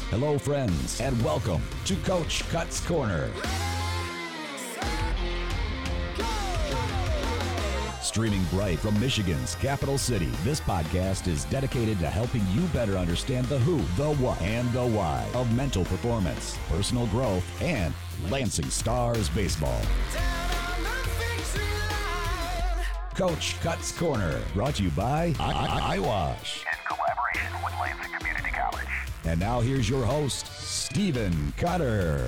Hello, friends, and welcome to Coach Cut's Corner. Streaming bright from Michigan's capital city, this podcast is dedicated to helping you better understand the who, the what, and the why of mental performance, personal growth, and Lansing Stars baseball. Coach Cut's Corner, brought to you by iWash. In collaboration with Lansing Community College. And now here's your host, Stephen Cutter.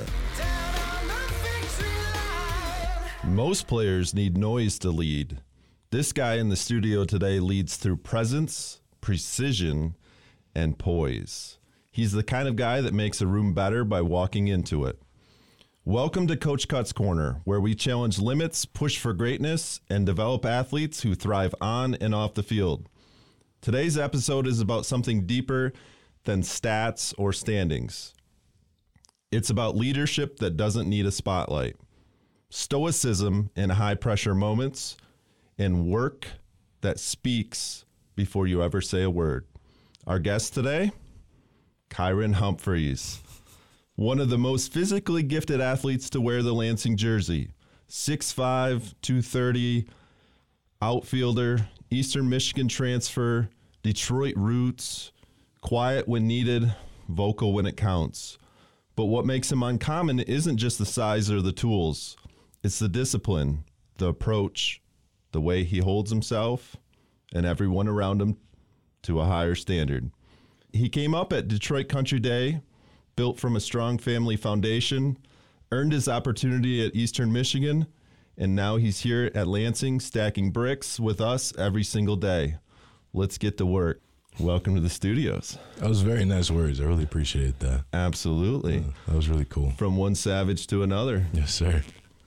Most players need noise to lead. This guy in the studio today leads through presence, precision, and poise. He's the kind of guy that makes a room better by walking into it. Welcome to Coach Cut's Corner, where we challenge limits, push for greatness, and develop athletes who thrive on and off the field. Today's episode is about something deeper than stats or standings. It's about leadership that doesn't need a spotlight, stoicism in high-pressure moments, and work that speaks before you ever say a word. Our guest today, Kyron Humphreys. One of the most physically gifted athletes to wear the Lansing jersey. 6'5", 230, outfielder, Eastern Michigan transfer, Detroit roots, quiet when needed, vocal when it counts. But what makes him uncommon isn't just the size or the tools. It's the discipline, the approach, the way he holds himself and everyone around him to a higher standard. He came up at Detroit Country Day, built from a strong family foundation, earned his opportunity at Eastern Michigan, and now he's here at Lansing stacking bricks with us every single day. Let's get to work. Welcome to the studios. That was very nice words. I really appreciate that. Absolutely. That was really cool. From one savage to another. Yes, sir.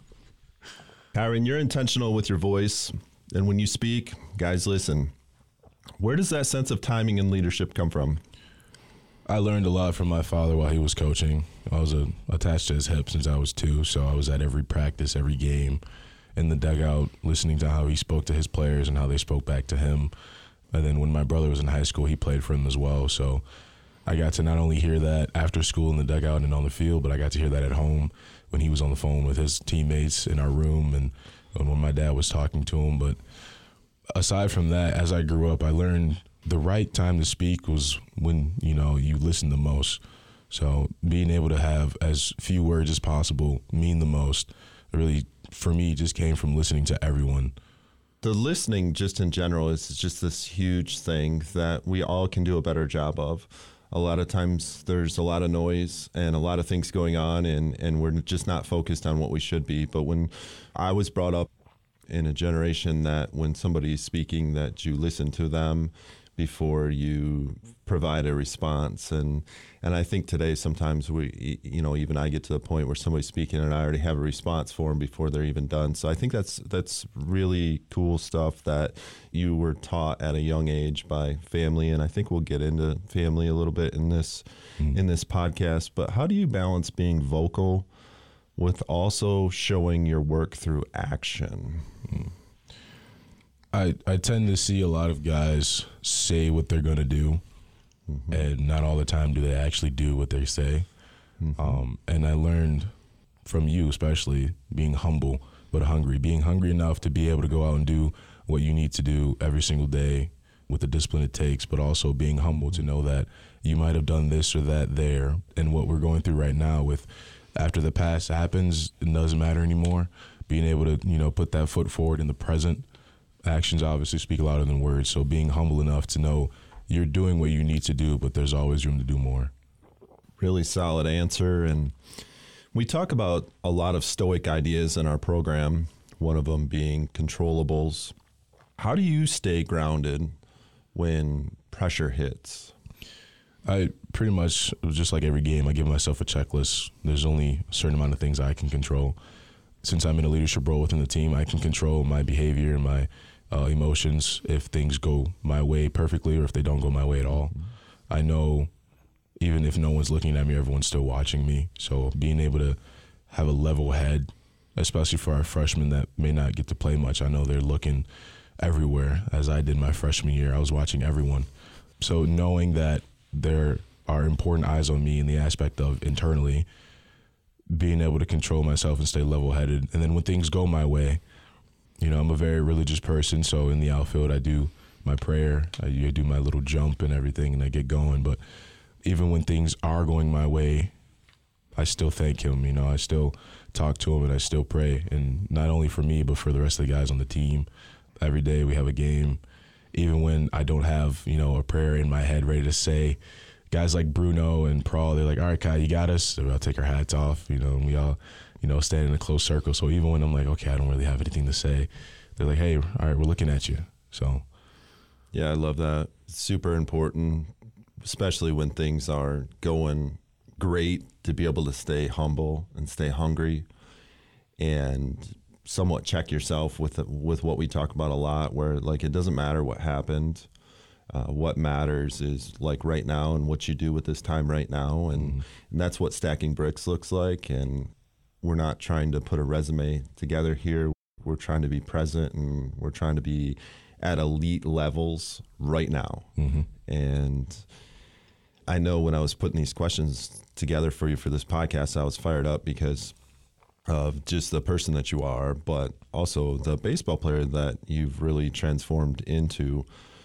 Kyron, you're intentional with your voice, and when you speak, guys listen. Where does that sense of timing and leadership come from? I learned a lot from my father while he was coaching. I was attached to his hip since I was 2, so I was at every practice, every game, in the dugout, listening to how he spoke to his players and how they spoke back to him. And then when my brother was in high school, he played for him as well. So I got to not only hear that after school in the dugout and on the field, but I got to hear that at home when he was on the phone with his teammates in our room and when my dad was talking to him. But aside from that, as I grew up, I learned the right time to speak was when, you listen the most. So being able to have as few words as possible mean the most really, for me, just came from listening to everyone. The listening just in general is just this huge thing that we all can do a better job of. A lot of times there's a lot of noise and a lot of things going on and we're just not focused on what we should be. But when I was brought up in a generation that when somebody's speaking that you listen to them before you provide a response. And I think today sometimes we, even I get to the point where somebody's speaking and I already have a response for them before they're even done. So I think that's really cool stuff that you were taught at a young age by family. And I think we'll get into family a little bit in this podcast. But how do you balance being vocal with also showing your work through action? I tend to see a lot of guys say what they're going to do, and not all the time do they actually do what they say. And I learned from you, especially, being humble but hungry, being hungry enough to be able to go out and do what you need to do every single day with the discipline it takes, but also being humble to know that you might have done this or that there. And what we're going through right now with after the past happens, it doesn't matter anymore. Being able to, put that foot forward in the present. Actions obviously speak louder than words, so being humble enough to know you're doing what you need to do, but there's always room to do more. Really solid answer. And we talk about a lot of stoic ideas in our program, one of them being controllables. How do you stay grounded when pressure hits? I pretty much, just like every game, I give myself a checklist. There's only a certain amount of things I can control. Since I'm in a leadership role within the team, I can control my behavior and my emotions if things go my way perfectly or if they don't go my way at all. I know even if no one's looking at me, everyone's still watching me. So being able to have a level head, especially for our freshmen that may not get to play much, I know they're looking everywhere. As I did my freshman year, I was watching everyone. So knowing that there are important eyes on me in the aspect of internally being able to control myself and stay level-headed. And then when things go my way, I'm a very religious person, so in the outfield I do my prayer, I do my little jump and everything, and I get going. But even when things are going my way, I still thank him. I still talk to him and I still pray, and not only for me but for the rest of the guys on the team. Every day we have a game, even when I don't have a prayer in my head ready to say. Guys like Bruno and Prawl, they're like, all right, Kai, you got us. So we all take our hats off, and we all stand in a close circle. So even when I'm like, okay, I don't really have anything to say, they're like, hey, all right, we're looking at you. So yeah, I love that. It's super important, especially when things are going great, to be able to stay humble and stay hungry and somewhat check yourself with what we talk about a lot, where like it doesn't matter what happened. What matters is like right now and what you do with this time right now. And that's what Stacking Bricks looks like. And we're not trying to put a resume together here. We're trying to be present, and we're trying to be at elite levels right now. And I know when I was putting these questions together for you for this podcast, I was fired up because of just the person that you are, but also the baseball player that you've really transformed into.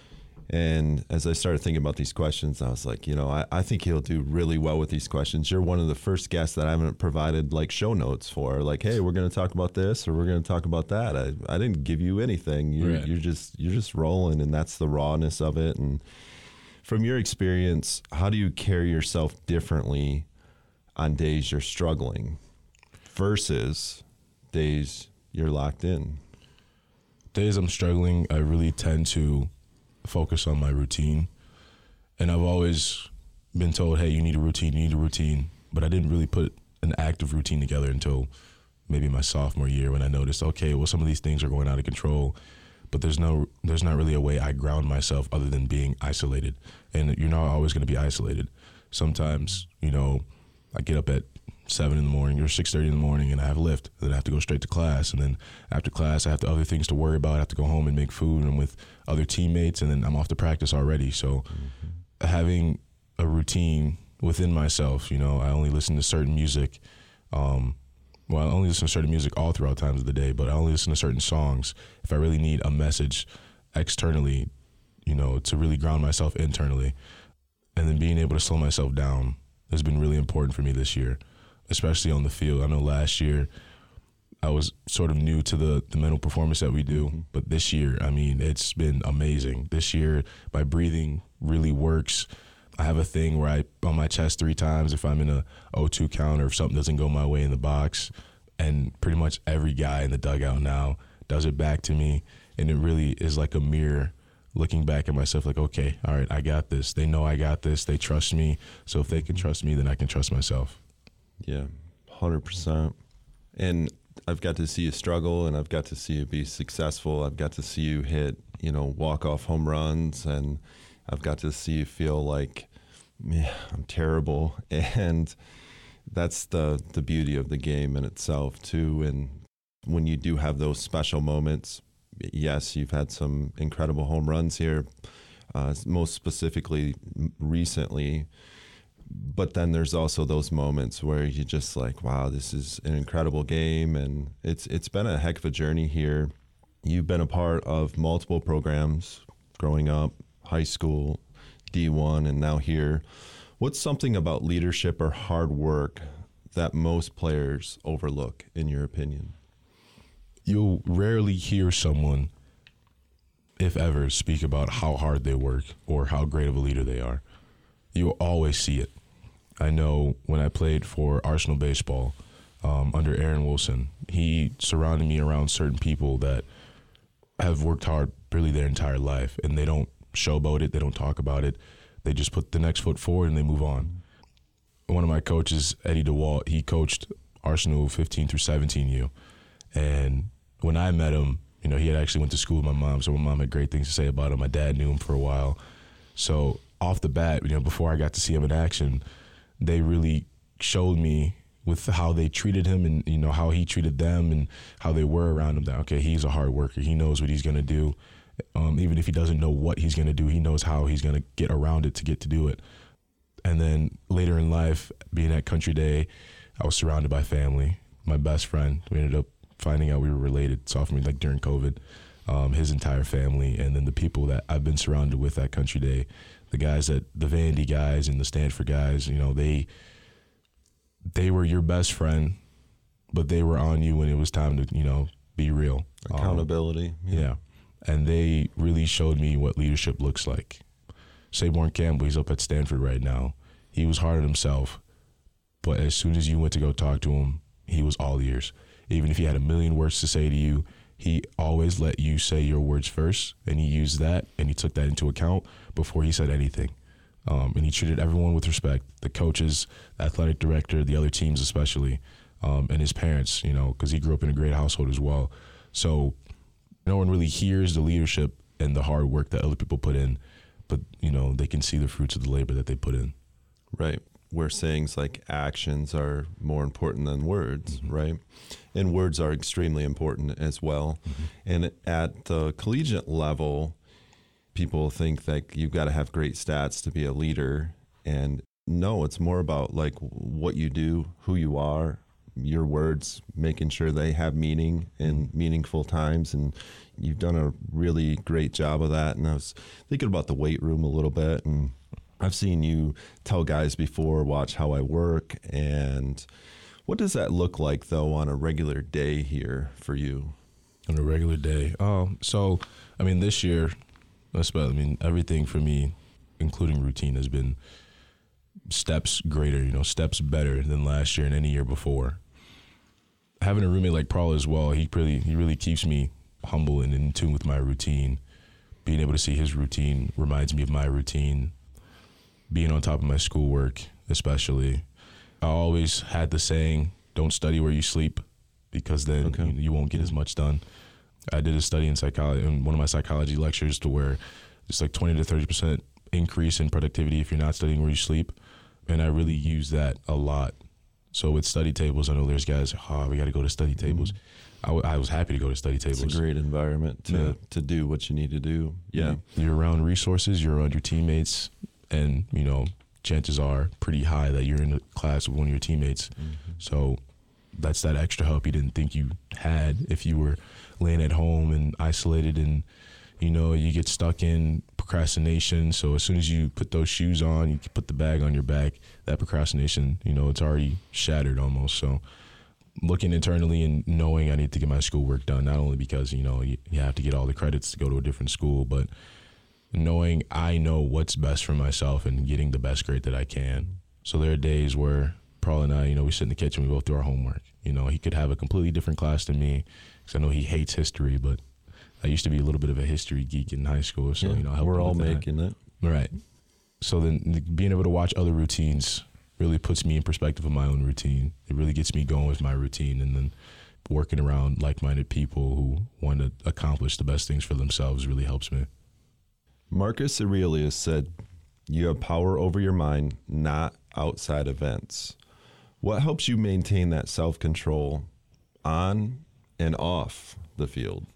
And as I started thinking about these questions, I was like, I think he'll do really well with these questions. You're one of the first guests that I haven't provided like show notes for, like, hey, we're going to talk about this or we're going to talk about that. I didn't give you anything. You're just rolling, and that's the rawness of it. And from your experience, how do you carry yourself differently on days you're struggling versus days you're locked in? Days I'm struggling, I really tend to focus on my routine. And I've always been told, hey, you need a routine. But I didn't really put an active routine together until maybe my sophomore year, when I noticed, okay, well, some of these things are going out of control, but there's not really a way I ground myself other than being isolated. And you're not always going to be isolated. Sometimes, I get up at 7 in the morning or 6:30 in the morning and I have a lift. Then I have to go straight to class. And then after class, I have other things to worry about. I have to go home and make food and with other teammates, and then I'm off to practice already. So having a routine within myself, I only listen to certain music. I only listen to certain music all throughout times of the day, but I only listen to certain songs if I really need a message externally, to really ground myself internally. And then being able to slow myself down has been really important for me this year, especially on the field. I know last year I was sort of new to the mental performance that we do, but this year, it's been amazing. This year, my breathing really works. I have a thing where I on my chest 3 times if I'm in a 0-2 count or if something doesn't go my way in the box, and pretty much every guy in the dugout now does it back to me, and it really is like a mirror looking back at myself like, okay, all right, I got this. They know I got this. They trust me. So if they can trust me, then I can trust myself. Yeah, 100%. And I've got to see you struggle, and I've got to see you be successful. I've got to see you hit, walk-off home runs, and I've got to see you feel like, man, I'm terrible. And that's the beauty of the game in itself, too. And when you do have those special moments, yes, you've had some incredible home runs here, most specifically recently. But then there's also those moments where you just like, wow, this is an incredible game. And it's been a heck of a journey here. You've been a part of multiple programs growing up, high school, D1, and now here. What's something about leadership or hard work that most players overlook, in your opinion? You'll rarely hear someone, if ever, speak about how hard they work or how great of a leader they are. You'll always see it. I know when I played for Arsenal baseball under Aaron Wilson, he surrounded me around certain people that have worked hard really their entire life, and they don't showboat it, they don't talk about it. They just put the next foot forward and they move on. One of my coaches, Eddie DeWalt, he coached Arsenal 15 through 17U. And when I met him, he had actually went to school with my mom, so my mom had great things to say about him. My dad knew him for a while. So off the bat, before I got to see him in action, they really showed me with how they treated him and, how he treated them and how they were around him that, okay, he's a hard worker. He knows what he's going to do. Even if he doesn't know what he's going to do, he knows how he's going to get around it to get to do it. And then later in life, being at Country Day, I was surrounded by family. My best friend, we ended up finding out we were related sophomore, like during COVID, his entire family. And then the people that I've been surrounded with at Country Day, the Vandy guys and the Stanford guys, you know, they were your best friend, but they were on you when it was time to, you know, be real. Accountability. Yeah. And they really showed me what leadership looks like. Saborn Campbell, he's up at Stanford right now. He was hard on himself, but as soon as you went to go talk to him, he was all ears. Even if he had a million words to say to you, he always let you say your words first, and he used that, and he took that into account before he said anything. And he treated everyone with respect, the coaches, the athletic director, the other teams especially, and his parents, you know, because he grew up in a great household as well. So no one really hears the leadership and the hard work that other people put in, but, you know, they can see the fruits of the labor that they put in. Right. Where sayings like actions are more important than words, right? And words are extremely important as well. And at the collegiate level, people think that you've got to have great stats to be a leader. And no, it's more about like what you do, who you are, your words, making sure they have meaning in meaningful times. And you've done a really great job of that. And I was thinking about the weight room a little bit, and I've seen you tell guys before, watch how I work. And what does that look like, though, on a regular day here for you? On a regular day? So, I mean, this year, everything for me, including routine, has been steps greater, you know, steps better than last year and any year before. Having a roommate like Paul as well, he really keeps me humble and in tune with my routine. Being able to see his routine reminds me of my routine. Being on top of my schoolwork, especially. I always had the saying, don't study where you sleep, because then you won't get as much done. I did a study in psychology, in one of my psychology lectures, to where it's like 20 to 30% increase in productivity if you're not studying where you sleep. And I really use that a lot. So with study tables, I know there's guys, we got to go to study tables. I was happy to go to study tables. It's a great environment to do what you need to do. Yeah. You're around resources, you're around your teammates, and, you know, chances are pretty high that you're in a class with one of your teammates. So that's that extra help you didn't think you had if you were laying at home and isolated, and, you know, you get stuck in procrastination. So as soon as you put those shoes on, you put the bag on your back, that procrastination, you know, it's already shattered almost. So looking internally and knowing I need to get my schoolwork done, not only because, you know, you have to get all the credits to go to a different school, but knowing I know what's best for myself and getting the best grade that I can. So there are days where Paul and I, you know, we sit in the kitchen, we both do our homework. You know, he could have a completely different class than me, because I know he hates history, but I used to be a little bit of a history geek in high school. So, you know, we're all making it. Right. So then being able to watch other routines really puts me in perspective of my own routine. It really gets me going with my routine, and then working around like-minded people who want to accomplish the best things for themselves really helps me. Marcus Aurelius said, you have power over your mind, not outside events. What helps you maintain that self-control on and off the field?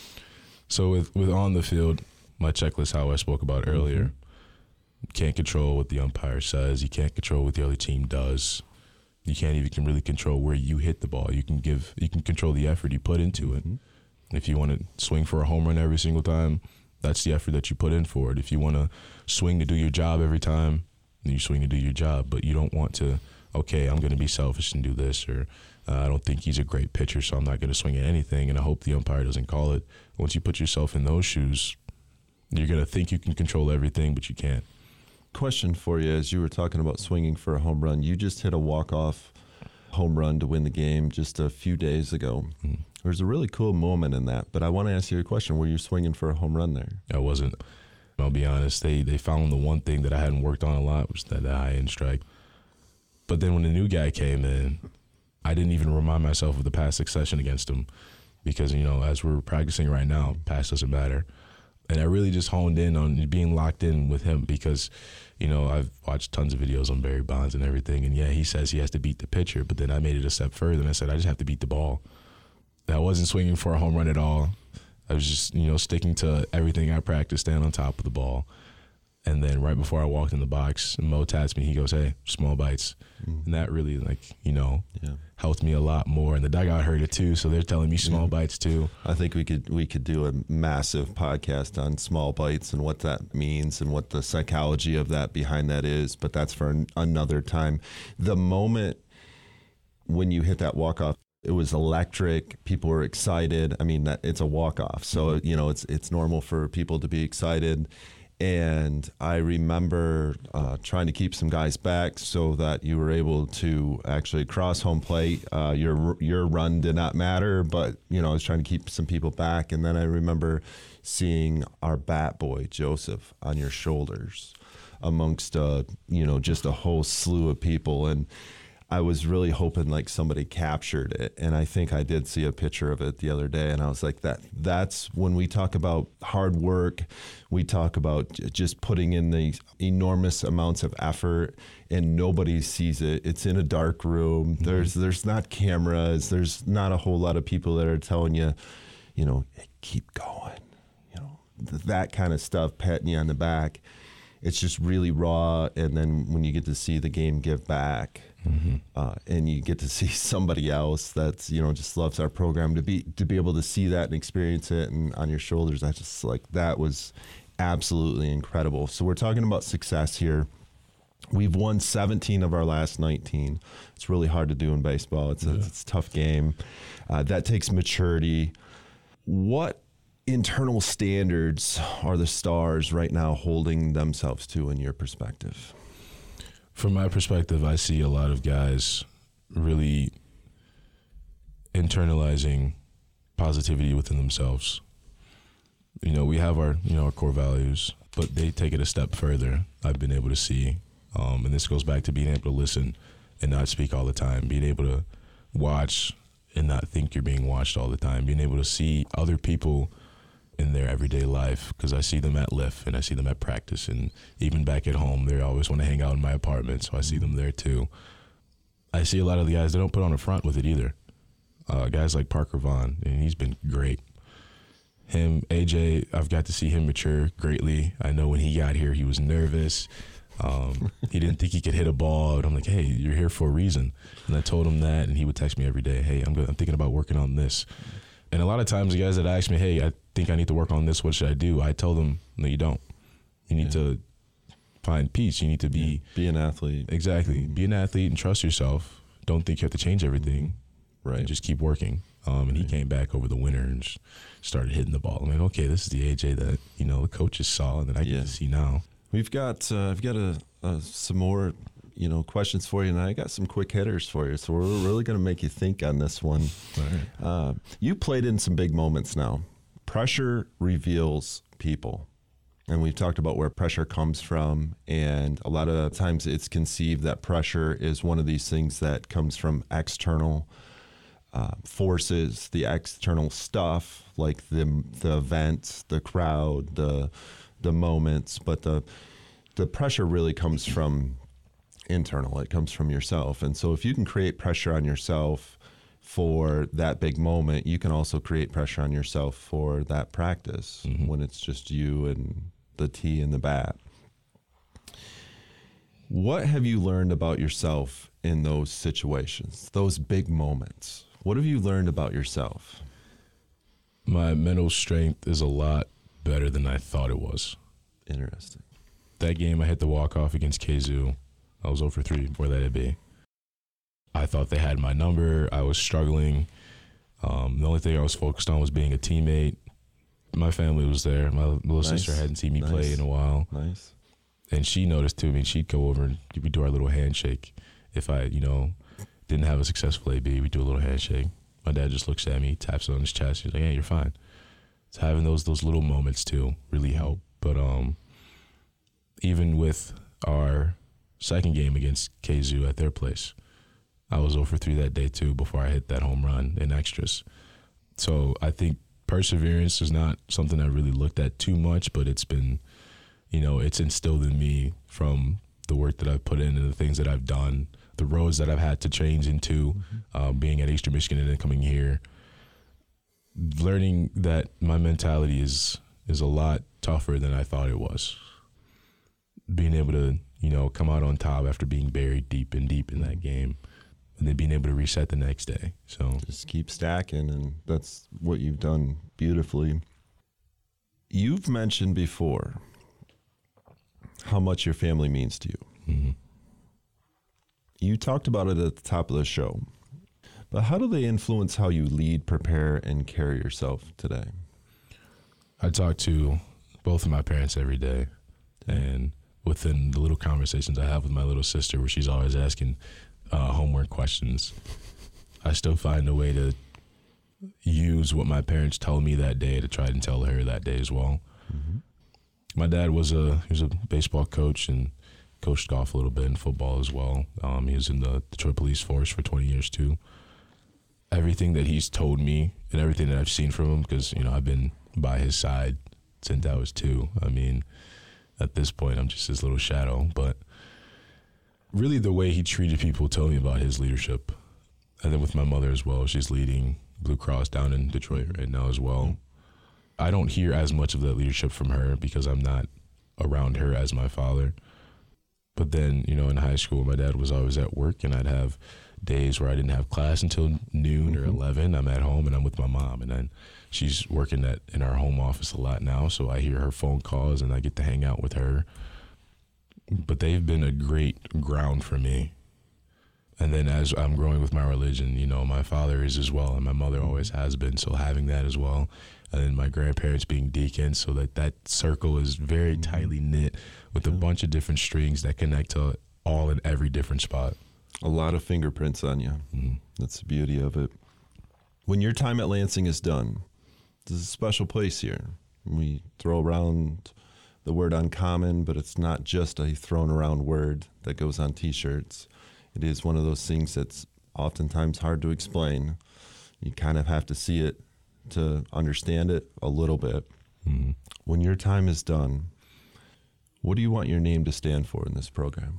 So with on the field, my checklist, how I spoke about earlier, you can't control what the umpire says. You can't control what the other team does. You can't even really control where you hit the ball. You can control the effort you put into it. If you want to swing for a home run every single time, that's the effort that you put in for it. If you want to swing to do your job every time, then you swing to do your job. But you don't want to, okay, I'm going to be selfish and do this, or I don't think he's a great pitcher, so I'm not going to swing at anything, and I hope the umpire doesn't call it. Once you put yourself in those shoes, you're going to think you can control everything, but you can't. Question for you, as you were talking about swinging for a home run, you just hit a walk-off home run to win the game just a few days ago. There's a really cool moment in that, but I want to ask you a question. Were you swinging for a home run there? I wasn't. I'll be honest. They found the one thing that I hadn't worked on a lot, was that high-end strike. But then when the new guy came in, I didn't even remind myself of the past succession against him, because, you know, as we're practicing right now, past doesn't matter. And I really just honed in on being locked in with him, because, you know, I've watched tons of videos on Barry Bonds and everything, and yeah, he says he has to beat the pitcher, but then I made it a step further, and I said I just have to beat the ball. I wasn't swinging for a home run at all. I was just, you know, sticking to everything I practiced, staying on top of the ball. And then right before I walked in the box, Mo taps me. He goes, "Hey, small bites." And that really, helped me a lot more. And the dugout heard it too, so they're telling me small bites too. I think we could do a massive podcast on small bites and what that means and what the psychology of that behind that is, but that's for another time. The moment when you hit that walk-off, it was electric. People were excited. I mean, it's a walk-off, so it's normal for people to be excited. And I remember trying to keep some guys back so that you were able to actually cross home plate. Your run did not matter, but I was trying to keep some people back. And then I remember seeing our bat boy Joseph on your shoulders amongst just a whole slew of people. And I was really hoping like somebody captured it. And I think I did see a picture of it the other day. And I was like, that's when we talk about hard work, we talk about just putting in the enormous amounts of effort and nobody sees it. It's in a dark room. There's not cameras. There's not a whole lot of people that are telling you, hey, keep going, that kind of stuff, patting you on the back. It's just really raw. And then when you get to see the game give back, and you get to see somebody else that's just loves our program, to be able to see that and experience it and on your shoulders, that was absolutely incredible. So we're talking about success here. We've won 17 of our last 19. It's really hard to do in baseball. It's a tough game. That takes maturity. What internal standards are the Stars right now holding themselves to in your perspective? From my perspective, I see a lot of guys really internalizing positivity within themselves. We have our core values, but they take it a step further. I've been able to see, and this goes back to being able to listen and not speak all the time, being able to watch and not think you're being watched all the time, being able to see other people in their everyday life, because I see them at lift and I see them at practice, and even back at home they always want to hang out in my apartment, so I see them there too. I see a lot of the guys, they don't put on a front with it either. Guys like Parker Vaughn, and he's been great. Him, AJ, I've got to see him mature greatly. I know when he got here he was nervous. He didn't think he could hit a ball, and I'm like, hey, you're here for a reason. And I told him that, and he would text me every day, hey, I'm thinking about working on this. And a lot of times the guys that ask me, hey, I think I need to work on this, what should I do? I tell them, no, you don't. You need to find peace. You need to be an athlete. Exactly. Be an athlete and trust yourself. Don't think you have to change everything. Right. And just keep working. And he came back over the winter and just started hitting the ball. I'm like, okay, this is the AJ that, the coaches saw and that I get to see now. We've got I've got some more questions for you, and I got some quick hitters for you. So we're really going to make you think on this one. All right. You played in some big moments now. Pressure reveals people. And we've talked about where pressure comes from. And a lot of times it's conceived that pressure is one of these things that comes from external forces, the external stuff, like the events, the crowd, the moments. But the pressure really comes from internal. It comes from yourself. And so if you can create pressure on yourself for that big moment, you can also create pressure on yourself for that practice when it's just you and the tee and the bat. What have you learned about yourself in those situations, those big moments? What have you learned about yourself? My mental strength is a lot better than I thought it was. Interesting. That game I hit the walk-off against KZoo. I was 0-for-3 before that at B. I thought they had my number. I was struggling. The only thing I was focused on was being a teammate. My family was there. My little sister hadn't seen me play in a while. Nice. And she noticed too. I mean, she'd go over and we'd do our little handshake. If I, didn't have a successful AB, we'd do a little handshake. My dad just looks at me, taps it on his chest. He's like, hey, you're fine. So having those little moments too really help. But even with our second game against KZoo at their place, I was 0-for-3 that day too before I hit that home run in extras. So I think perseverance is not something I really looked at too much, but it's been, it's instilled in me from the work that I've put in and the things that I've done, the roads that I've had to change into, being at Eastern Michigan and then coming here, learning that my mentality is a lot tougher than I thought it was. being able to, come out on top after being buried deep in that game, and then being able to reset the next day. So just keep stacking, and that's what you've done beautifully. You've mentioned before how much your family means to you. Mm-hmm. You talked about it at the top of the show, but how do they influence how you lead, prepare, and carry yourself today? I talk to both of my parents every day, and within the little conversations I have with my little sister, where she's always asking homework questions, I still find a way to use what my parents told me that day to try and tell her that day as well. Mm-hmm. My dad he was a baseball coach and coached golf a little bit and football as well. He was in the Detroit Police Force for 20 years too. Everything that he's told me and everything that I've seen from him, because I've been by his side since I was 2. I mean, at this point, I'm just his little shadow. But really, the way he treated people told me about his leadership. And then with my mother as well, she's leading Blue Cross down in Detroit right now as well. I don't hear as much of that leadership from her because I'm not around her as my father. But then, in high school, my dad was always at work, and I'd have days where I didn't have class until noon or 11. I'm at home, and I'm with my mom. And then she's working in our home office a lot now, so I hear her phone calls, and I get to hang out with her. But they've been a great ground for me. And then as I'm growing with my religion, my father is as well, and my mother always has been, so having that as well. And then my grandparents being deacons, so that circle is very tightly knit with a bunch of different strings that connect to all in every different spot. A lot of fingerprints on you. Mm-hmm. That's the beauty of it. When your time at Lansing is done, this is a special place here. We throw around the word uncommon, but it's not just a thrown around word that goes on T-shirts. It is one of those things that's oftentimes hard to explain. You kind of have to see it to understand it a little bit. Mm-hmm. When your time is done, what do you want your name to stand for in this program?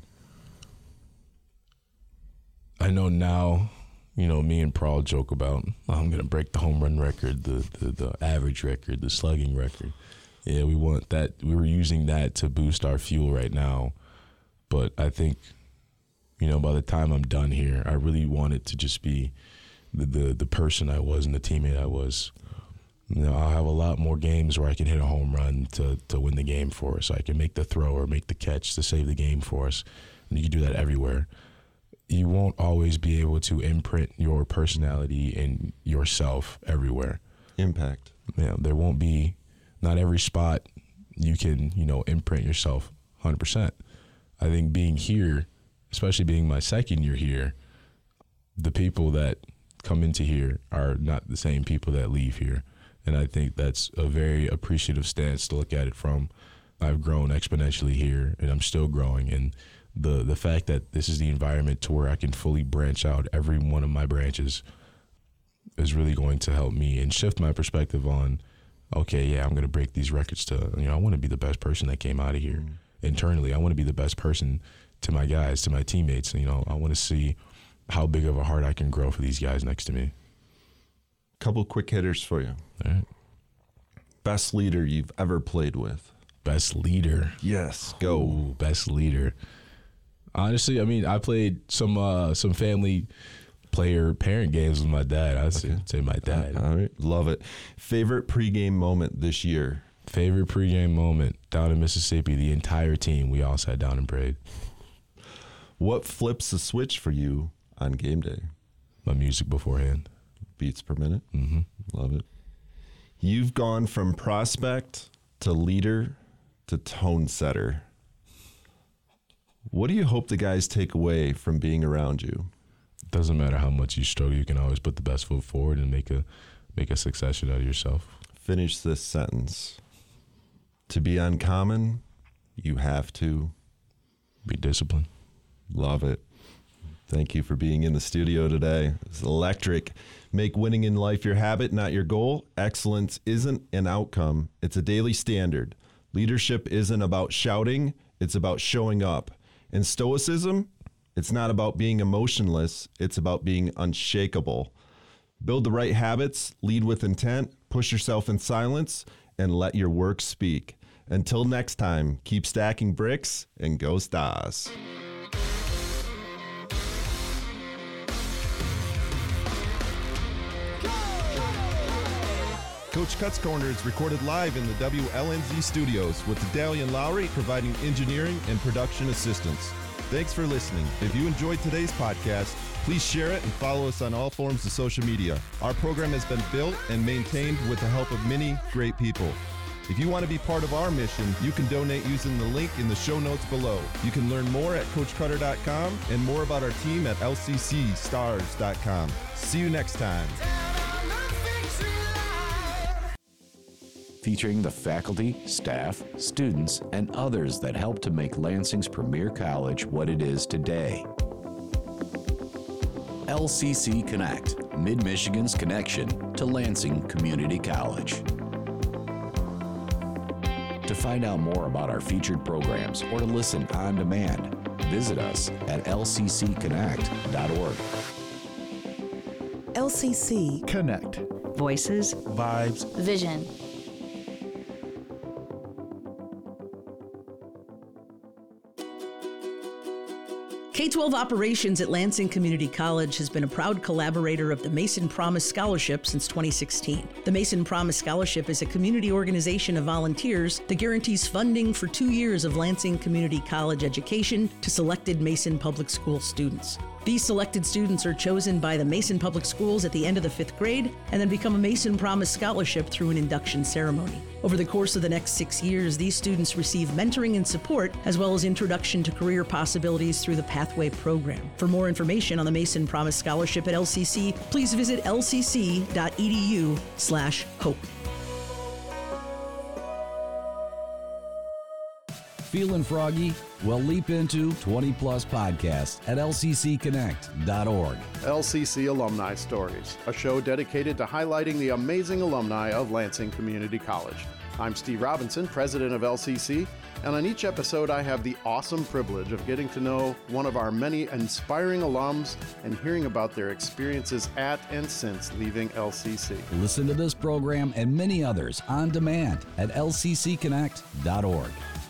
I know now, me and Paul joke about, I'm going to break the home run record, the average record, the slugging record. Yeah, we want that. We were using that to boost our fuel right now. But I think, by the time I'm done here, I really want it to just be the person I was and the teammate I was. I'll have a lot more games where I can hit a home run to win the game for us. I can make the throw or make the catch to save the game for us. And you can do that everywhere. You won't always be able to imprint your personality and yourself everywhere. Impact. There won't be, not every spot you can, imprint yourself 100%. I think being here, especially being my second year here, the people that come into here are not the same people that leave here. And I think that's a very appreciative stance to look at it from. I've grown exponentially here, and I'm still growing. And the fact that this is the environment to where I can fully branch out every one of my branches is really going to help me and shift my perspective on, okay, yeah, I'm going to break these records to, I want to be the best person that came out of here. Internally, I want to be the best person to my guys, to my teammates. I want to see how big of a heart I can grow for these guys next to me. Couple quick hitters for you. All right. Best leader you've ever played with? Best leader. Yes, go. Ooh, best leader. Honestly, I played some family parent games with my dad. I'd say my dad. All right, love it. Favorite pregame moment this year? Favorite pregame moment down in Mississippi, the entire team, we all sat down and prayed. What flips the switch for you on game day? My music beforehand. Beats per minute? Mm-hmm. Love it. You've gone from prospect to leader to tone setter. What do you hope the guys take away from being around you? Doesn't matter how much you struggle, you can always put the best foot forward and make a succession out of yourself. Finish this sentence. To be uncommon, you have to be disciplined. Love it. Thank you for being in the studio today. It's electric. Make winning in life your habit, not your goal. Excellence isn't an outcome. It's a daily standard. Leadership isn't about shouting. It's about showing up. And stoicism, it's not about being emotionless. It's about being unshakable. Build the right habits, lead with intent, push yourself in silence, and let your work speak. Until next time, keep stacking bricks and go Stars. Coach Cuts Corner is recorded live in the WLNZ studios with Dalian Lowry providing engineering and production assistance. Thanks for listening. If you enjoyed today's podcast, please share it and follow us on all forms of social media. Our program has been built and maintained with the help of many great people. If you want to be part of our mission, you can donate using the link in the show notes below. You can learn more at CoachCutter.com and more about our team at LCCstars.com. See you next time. Featuring the faculty, staff, students, and others that help to make Lansing's premier college what it is today. LCC Connect, Mid-Michigan's connection to Lansing Community College. To find out more about our featured programs or to listen on demand, visit us at lccconnect.org. LCC Connect. Voices, Vibes. Vision. K-12 Operations at Lansing Community College has been a proud collaborator of the Mason Promise Scholarship since 2016. The Mason Promise Scholarship is a community organization of volunteers that guarantees funding for 2 years of Lansing Community College education to selected Mason Public School students. These selected students are chosen by the Mason Public Schools at the end of the 5th grade and then become a Mason Promise Scholarship through an induction ceremony. Over the course of the next 6 years, these students receive mentoring and support, as well as introduction to career possibilities through the Pathway program. For more information on the Mason Promise Scholarship at LCC, please visit lcc.edu/hope. Feeling froggy? Well, leap into 20-plus podcasts at lccconnect.org. LCC Alumni Stories, a show dedicated to highlighting the amazing alumni of Lansing Community College. I'm Steve Robinson, president of LCC, and on each episode I have the awesome privilege of getting to know one of our many inspiring alums and hearing about their experiences at and since leaving LCC. Listen to this program and many others on demand at lccconnect.org.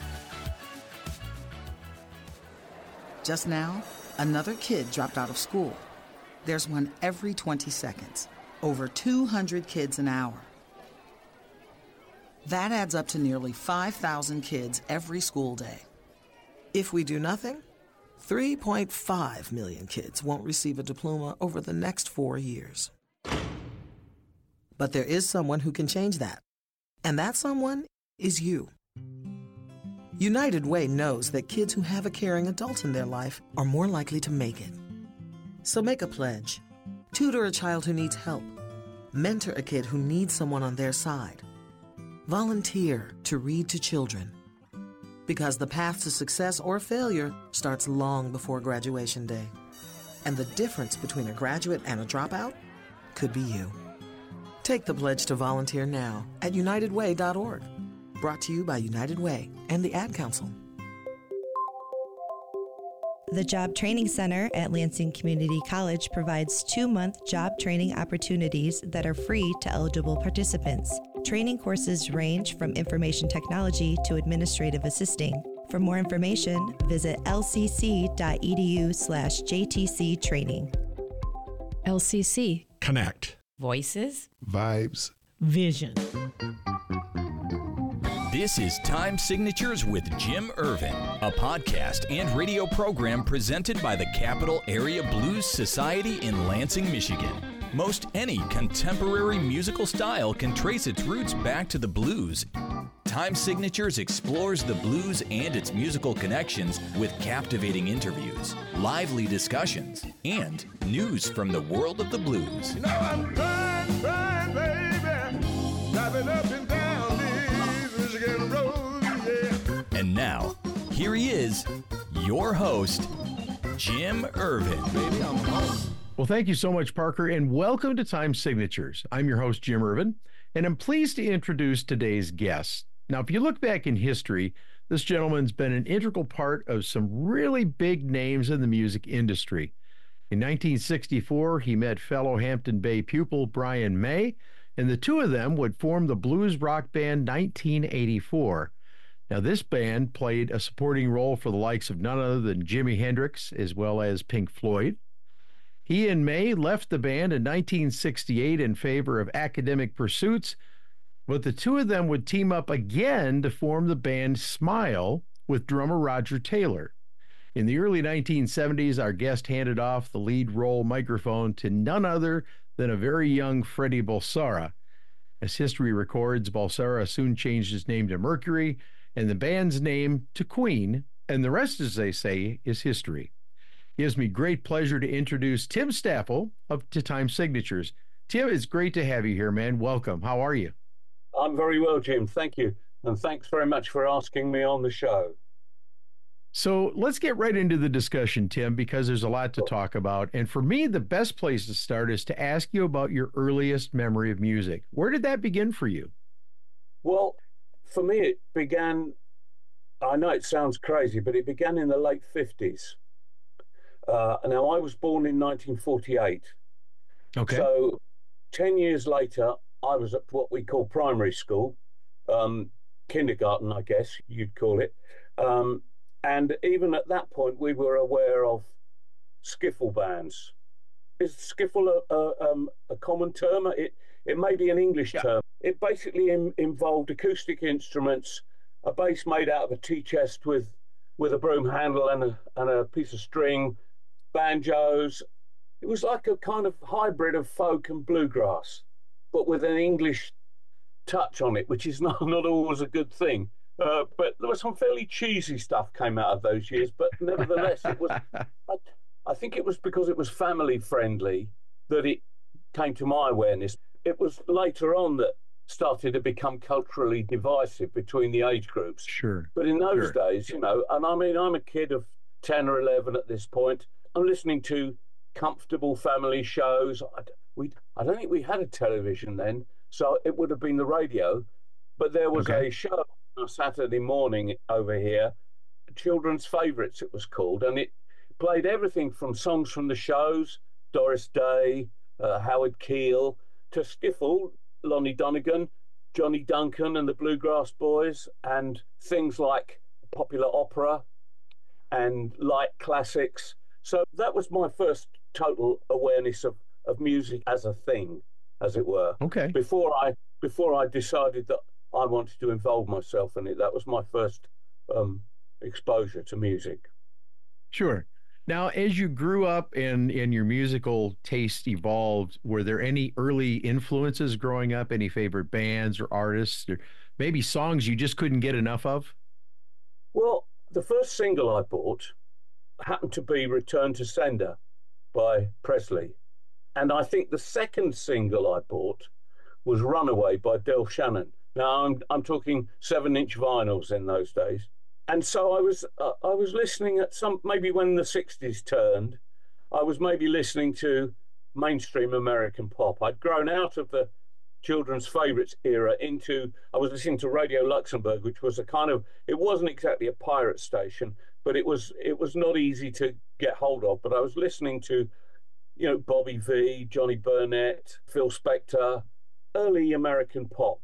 Just now, another kid dropped out of school. There's one every 20 seconds. Over 200 kids an hour. That adds up to nearly 5,000 kids every school day. If we do nothing, 3.5 million kids won't receive a diploma over the next 4 years. But there is someone who can change that. And that someone is you. United Way knows that kids who have a caring adult in their life are more likely to make it. So make a pledge. Tutor a child who needs help. Mentor a kid who needs someone on their side. Volunteer to read to children. Because the path to success or failure starts long before graduation day. And the difference between a graduate and a dropout could be you. Take the pledge to volunteer now at unitedway.org. Brought to you by United Way and the Ad Council. The Job Training Center at Lansing Community College provides 2-month job training opportunities that are free to eligible participants. Training courses range from information technology to administrative assisting. For more information, visit lcc.edu/JTC training. LCC Connect. Voices. Vibes. Vision. This is Time Signatures with Jim Irvin, a podcast and radio program presented by the Capital Area Blues Society in Lansing, Michigan. Most any contemporary musical style can trace its roots back to the blues. Time Signatures explores the blues and its musical connections with captivating interviews, lively discussions, and news from the world of the blues. You know I'm crying, baby, driving up and down these Michigan roads, yeah. And now, here he is, your host, Jim Irvin. Baby, I'm home. Well, thank you so much, Parker, and welcome to Time Signatures. I'm your host, Jim Irvin, and I'm pleased to introduce today's guest. Now, if you look back in history, this gentleman's been an integral part of some really big names in the music industry. In 1964, he met fellow Hampton Bay pupil Brian May, and the two of them would form the blues rock band 1984. Now, this band played a supporting role for the likes of none other than Jimi Hendrix, as well as Pink Floyd. He and May left the band in 1968 in favor of academic pursuits, but the two of them would team up again to form the band Smile with drummer Roger Taylor. In the early 1970s, our guest handed off the lead role microphone to none other than a very young Freddie Balsara. As history records, Balsara soon changed his name to Mercury and the band's name to Queen, and the rest, as they say, is history. It gives me great pleasure to introduce Tim Staffel of To Time Signatures. Tim, it's great to have you here, man. Welcome. How are you? I'm very well, Jim. Thank you. And thanks very much for asking me on the show. So let's get right into the discussion, Tim, because there's a lot to talk about. And for me, the best place to start is to ask you about your earliest memory of music. Where did that begin for you? Well, for me, it began, I know it sounds crazy, but it began in the late 50s. Now, I was born in 1948. Okay. So 10 years later, I was at what we call primary school, kindergarten, I guess you'd call it. And even at that point, we were aware of skiffle bands. Is skiffle a common term? It may be an English term. It basically involved acoustic instruments, a bass made out of a tea chest with a broom handle and a piece of string, banjos. It was like a kind of hybrid of folk and bluegrass, but with an English touch on it, which is not always a good thing. But there was some fairly cheesy stuff came out of those years, but nevertheless, it was. I think it was because it was family friendly that it came to my awareness. It was later on that started to become culturally divisive between the age groups. Sure. But in those days, and I mean, I'm a kid of 10 or 11 at this point. I'm listening to comfortable family shows. I don't think we had a television then, so it would have been the radio. But there was a show on a Saturday morning over here, Children's Favourites it was called, and it played everything from songs from the shows, Doris Day, Howard Keel, to skiffle, Lonnie Donegan, Johnny Duncan and the Bluegrass Boys, and things like popular opera and light classics. So that was my first total awareness of music as a thing, as it were. Okay. Before I decided that I wanted to involve myself in it, that was my first exposure to music. Sure. Now, as you grew up and your musical taste evolved, were there any early influences growing up? Any favorite bands or artists, or maybe songs you just couldn't get enough of? Well, the first single I bought happened to be Return to Sender by Presley. And I think the second single I bought was Runaway by Del Shannon. Now, I'm talking 7-inch vinyls in those days. And so I was listening at maybe when the 60s turned, I was maybe listening to mainstream American pop. I'd grown out of the Children's Favourites era I was listening to Radio Luxembourg, which was it wasn't exactly a pirate station, but it was not easy to get hold of. But I was listening to, Bobby Vee, Johnny Burnett, Phil Spector, early American pop,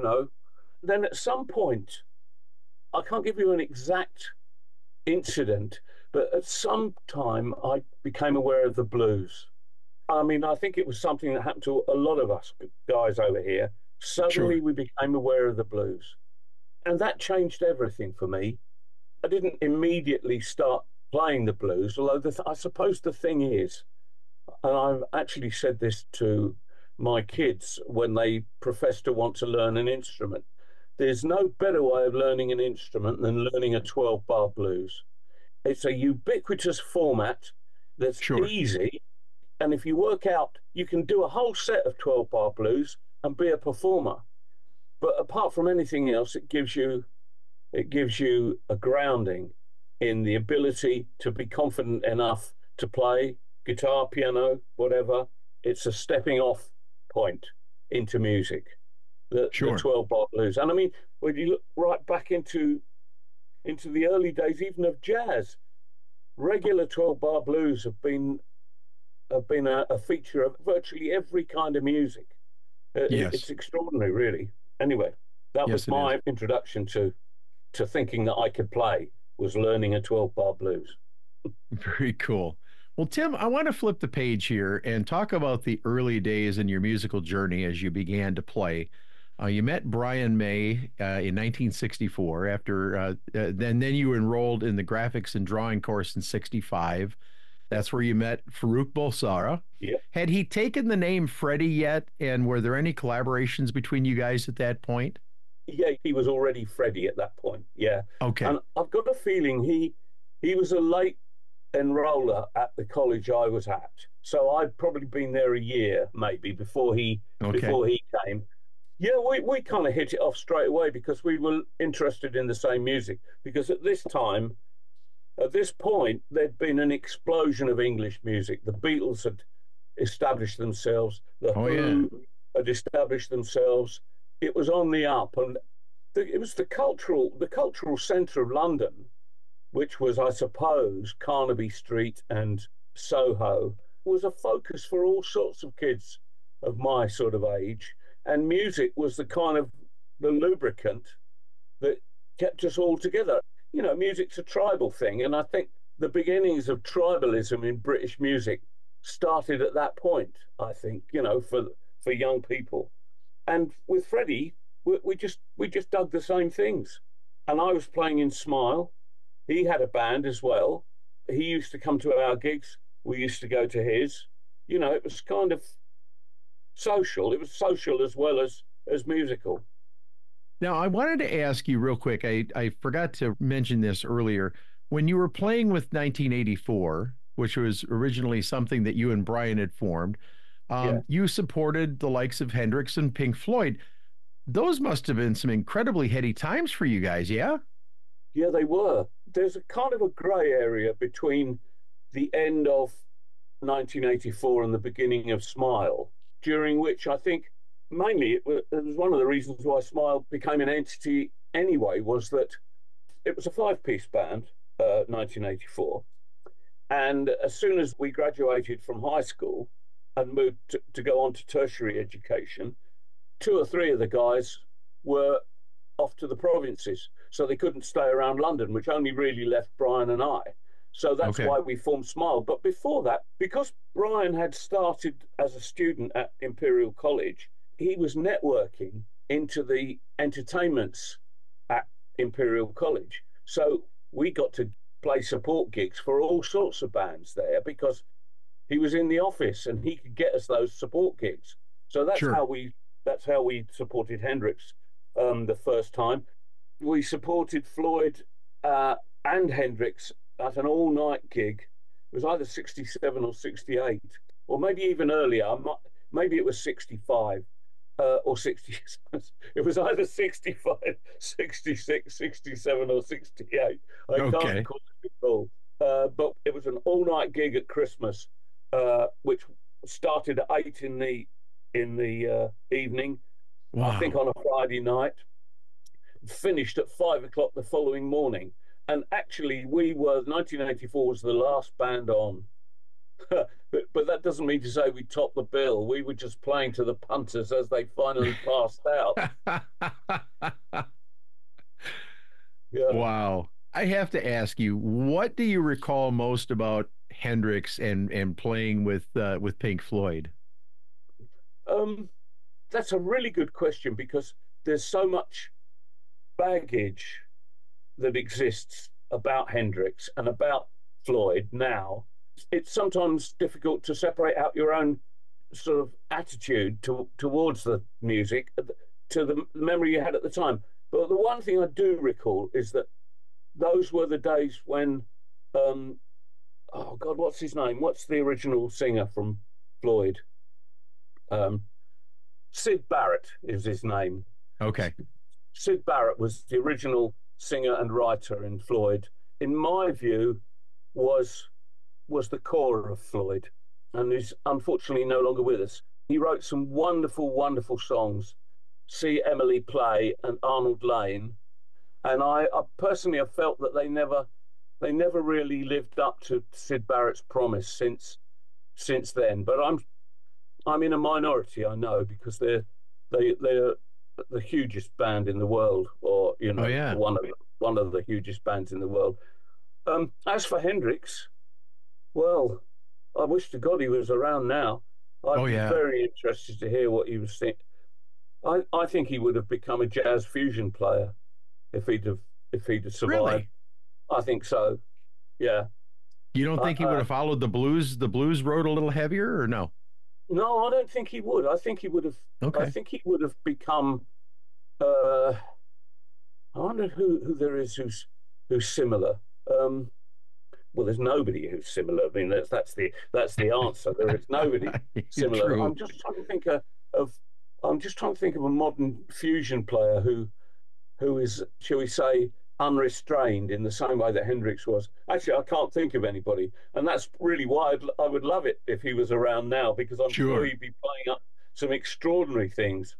Then at some point, I can't give you an exact incident, but at some time I became aware of the blues. I mean, I think it was something that happened to a lot of us guys over here. Suddenly we became aware of the blues. And that changed everything for me. I didn't immediately start playing the blues, although I suppose the thing is, and I've actually said this to my kids when they profess to want to learn an instrument, there's no better way of learning an instrument than learning a 12-bar blues. It's a ubiquitous format that's easy, and if you work out, you can do a whole set of 12-bar blues and be a performer. But apart from anything else, it gives you a grounding in the ability to be confident enough to play guitar, piano, whatever. It's a stepping off point into music. The 12-bar blues. And I mean, when you look right back into the early days, even of jazz, regular 12-bar blues have been a feature of virtually every kind of music. It's extraordinary, really. Anyway, that was my introduction to to thinking that I could play was learning a 12-bar blues. Very cool. Well, Tim, I want to flip the page here and talk about the early days in your musical journey as you began to play. You met Brian May in 1964. After then you enrolled in the graphics and drawing course in 65. That's where you met Farouk Bulsara. Yeah. Had he taken the name Freddie yet? And were there any collaborations between you guys at that point? Yeah, he was already Freddie at that point. Yeah. Okay. And I've got a feeling he was a late enroller at the college I was at. So I'd probably been there a year maybe before he came. Yeah, we kind of hit it off straight away because we were interested in the same music. Because at this point, there'd been an explosion of English music. The Beatles had established themselves. The Who had established themselves. It was on the up, and it was the cultural centre of London, which was, I suppose, Carnaby Street and Soho, was a focus for all sorts of kids of my sort of age. And music was the kind of the lubricant that kept us all together. You know, music's a tribal thing. And I think the beginnings of tribalism in British music started at that point, I think, you know, for young people. And with Freddie, we just dug the same things. And I was playing in Smile. He had a band as well. He used to come to our gigs. We used to go to his. You know, it was kind of social. It was social as well as musical. Now, I wanted to ask you real quick. I forgot to mention this earlier. When you were playing with 1984, which was originally something that you and Brian had formed, you supported the likes of Hendrix and Pink Floyd. Those must have been some incredibly heady times for you guys, yeah? Yeah, they were. There's a kind of a grey area between the end of 1984 and the beginning of Smile, during which I think mainly it was one of the reasons why Smile became an entity anyway, was that it was a 5-piece band, 1984. And as soon as we graduated from high school and moved to go on to tertiary education, 2 or 3 of the guys were off to the provinces. So they couldn't stay around London, which only really left Brian and I. So that's why we formed Smile. But before that, because Brian had started as a student at Imperial College, he was networking into the entertainments at Imperial College. So we got to play support gigs for all sorts of bands there because he was in the office and he could get us those support gigs. So that's how we supported Hendrix the first time. We supported Floyd and Hendrix at an all-night gig. It was either 67 or 68, or maybe even earlier. Maybe it was 65 or 60. It was either 65, 66, 67 or 68. I can't recall. But it was an all-night gig at Christmas, which started at 8 in the evening. Wow. I think on a Friday night, finished at 5 o'clock the following morning. And actually, 1984 was the last band on. but that doesn't mean to say we topped the bill. We were just playing to the punters as they finally passed out. Yeah. Wow. I have to ask you, what do you recall most about Hendrix and playing with Pink Floyd? That's a really good question because there's so much baggage that exists about Hendrix and about Floyd now. It's sometimes difficult to separate out your own sort of attitude towards the music to the memory you had at the time. But the one thing I do recall is that those were the days when, oh God, what's his name? What's the original singer from Floyd? Syd Barrett is his name. Okay. Syd Barrett was the original singer and writer in Floyd. In my view, was the core of Floyd, and is unfortunately no longer with us. He wrote some wonderful, wonderful songs. See Emily Play and Arnold Lane, and I personally have felt that they never really lived up to Syd Barrett's promise since then. But I'm in a minority, I know, because they're the hugest band in the world, or one of them. one of the hugest bands in the world. As for Hendrix, well, I wish to God he was around now. I'd be very interested to hear what he was thinking. I think he would have become a jazz fusion player if he'd have survived. Really? I think so. Yeah. You don't think he would have followed the blues road a little heavier, or no? No, I don't think he would. I think he would have. Okay. I think he would have become. I wonder who there is who's similar. Well, there's nobody who's similar. I mean, that's the answer. There is nobody similar. True. I'm just trying to think of a modern fusion player who is, shall we say, unrestrained in the same way that Hendrix was. Actually, I can't think of anybody, and that's really why I would love it if he was around now, because I'm sure he'd be playing up some extraordinary things.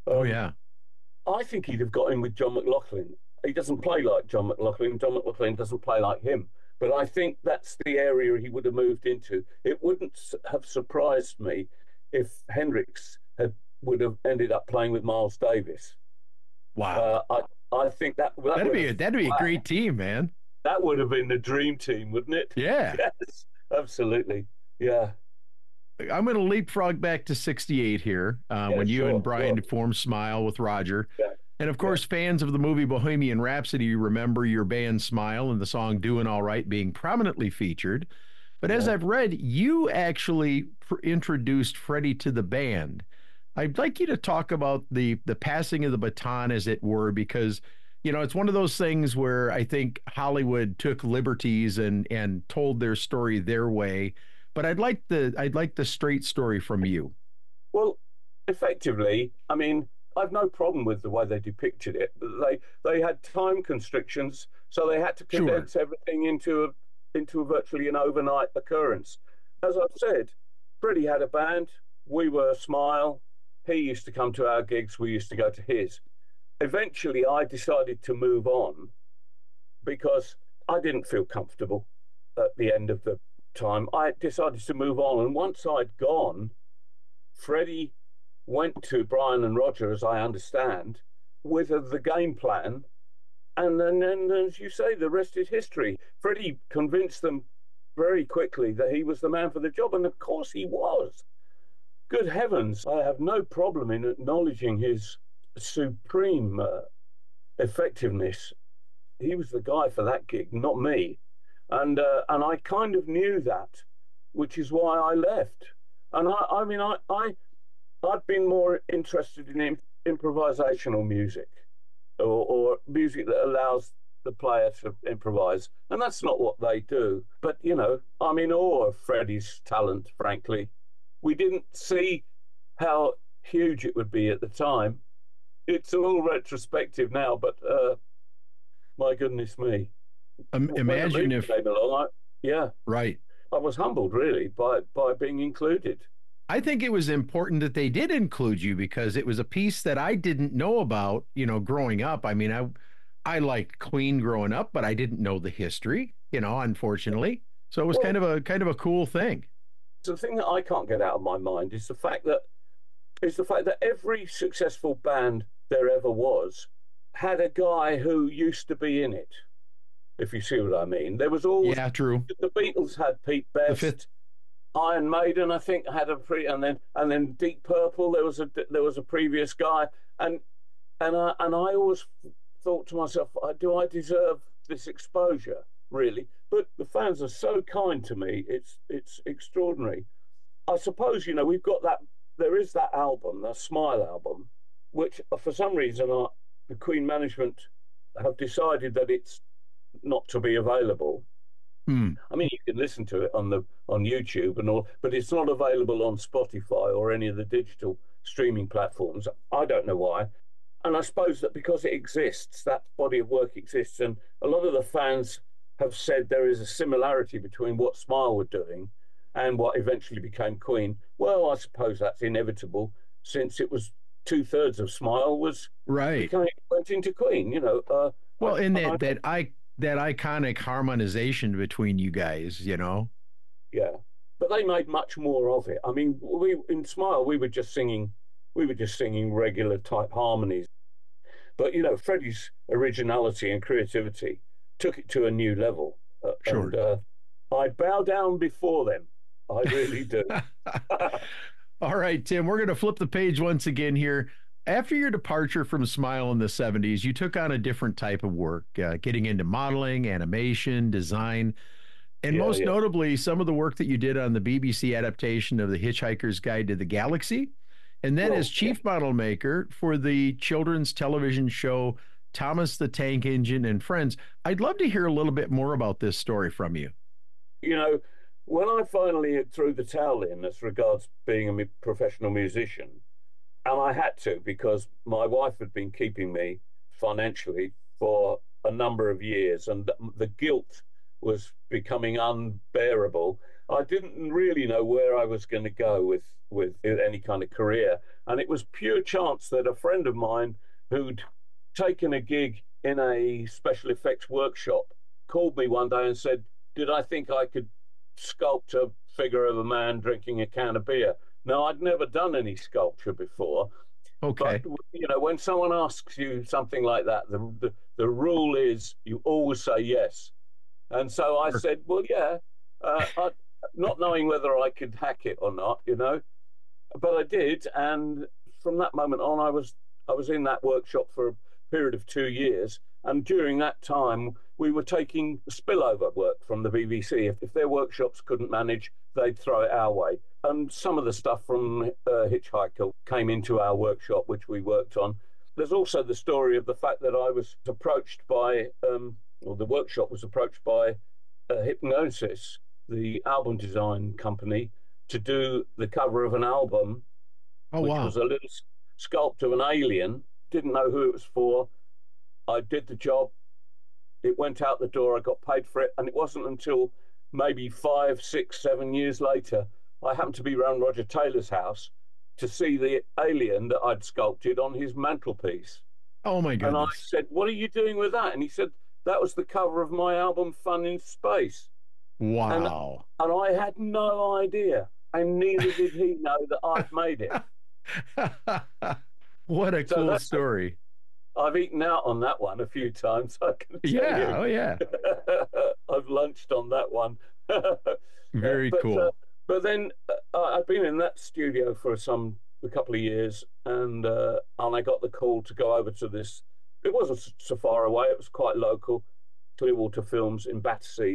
I think he'd have got in with John McLaughlin. He doesn't play like John McLaughlin. John McLaughlin doesn't play like him. But I think that's the area he would have moved into. It wouldn't have surprised me if Hendrix would have ended up playing with Miles Davis. Wow. I think that'd be a great team, man. That would have been the dream team, wouldn't it? Yeah. Yes, absolutely. Yeah. I'm going to leapfrog back to 68 here, when you and Brian formed Smile with Roger. Yeah. And of course, fans of the movie Bohemian Rhapsody remember your band Smile and the song Doing All Right being prominently featured. But as I've read, you actually introduced Freddie to the band. I'd like you to talk about the passing of the baton, as it were, because, it's one of those things where I think Hollywood took liberties and told their story their way. But I'd like the straight story from you. Well, effectively, I mean, I've no problem with the way they depicted it. They had time constrictions, so they had to condense everything into a virtually an overnight occurrence. As I've said, Freddie had a band. We were Smile. He used to come to our gigs. We used to go to his. Eventually, I decided to move on because I didn't feel comfortable at the end of the time. I decided to move on. And once I'd gone, Freddie went to Brian and Roger, as I understand, with the game plan. And then, as you say, the rest is history. Freddie convinced them very quickly that he was the man for the job. And of course he was. Good heavens, I have no problem in acknowledging his supreme effectiveness. He was the guy for that gig, not me. And I kind of knew that, which is why I left. And I'd been more interested in improvisational music or music that allows the player to improvise. And that's not what they do. But, I'm in awe of Freddie's talent, frankly. We didn't see how huge it would be at the time. It's all retrospective now, but my goodness me. Imagine if... came along, Right. I was humbled, really, by being included. I think it was important that they did include you because it was a piece that I didn't know about, growing up. I mean, I liked Queen growing up, but I didn't know the history, unfortunately. So it was kind of a cool thing. The thing that I can't get out of my mind is the fact that every successful band there ever was had a guy who used to be in it. If you see what I mean, there was always true. The Beatles had Pete Best. Iron Maiden, I think, had and then Deep Purple. There was a previous guy, and I always thought to myself, do I deserve this exposure, really? But the fans are so kind to me. It's extraordinary. I suppose we've got that. There is that album, the Smile album, which for some reason the Queen management have decided that it's not to be available. I mean, you can listen to it on YouTube and all, but it's not available on Spotify or any of the digital streaming platforms. I don't know why. And I suppose that because it exists, that body of work exists, and a lot of the fans have said there is a similarity between what Smile were doing and what eventually became Queen. Well, I suppose that's inevitable, since it was 2/3 of Smile went into Queen. That iconic harmonization between you guys, Yeah, but they made much more of it. I mean, in Smile we were just singing regular type harmonies, But, Freddie's originality and creativity took it to a new level. Sure. And I bow down before them. I really do. All right, Tim, we're going to flip the page once again here. After your departure from Smile in the 70s, you took on a different type of work, getting into modeling, animation, design, and most notably, some of the work that you did on the BBC adaptation of The Hitchhiker's Guide to the Galaxy, and then as chief model maker for the children's television show Thomas the Tank Engine and Friends. I'd love to hear a little bit more about this story from you. When I finally threw the towel in as regards being a professional musician, and I had to because my wife had been keeping me financially for a number of years, and the guilt was becoming unbearable. I didn't really know where I was going to go with any kind of career. And it was pure chance that a friend of mine who'd taken a gig in a special effects workshop called me one day and said, did I think I could sculpt a figure of a man drinking a can of beer? Now, I'd never done any sculpture before. Okay. But, when someone asks you something like that, the rule is you always say yes. And so I said, well, yeah, not knowing whether I could hack it or not, but I did. And from that moment on, I was in that workshop for a period of 2 years. And during that time, we were taking spillover work from the BBC. If their workshops couldn't manage, they'd throw it our way. And some of the stuff from Hitchhiker came into our workshop, which we worked on. There's also the story of the fact that I was approached by, the workshop was approached by Hypnosis, the album design company, to do the cover of an album, which was a little sculpt of an alien. Didn't know who it was for. I did the job. It went out the door. I got paid for it. And it wasn't until maybe 5, 6, 7 years later, I happened to be around Roger Taylor's house to see the alien that I'd sculpted on his mantelpiece. Oh, my goodness. And I said, what are you doing with that? And he said, that was the cover of my album, Fun in Space. Wow. And I had no idea. And neither did he know that I'd made it. What a cool story. I've eaten out on that one a few times, I can tell you. Oh, yeah. I've lunched on that one. Very cool. But then I've been in that studio for a couple of years, and I got the call to go over to this. It wasn't so far away. It was quite local, Clearwater Films in Battersea.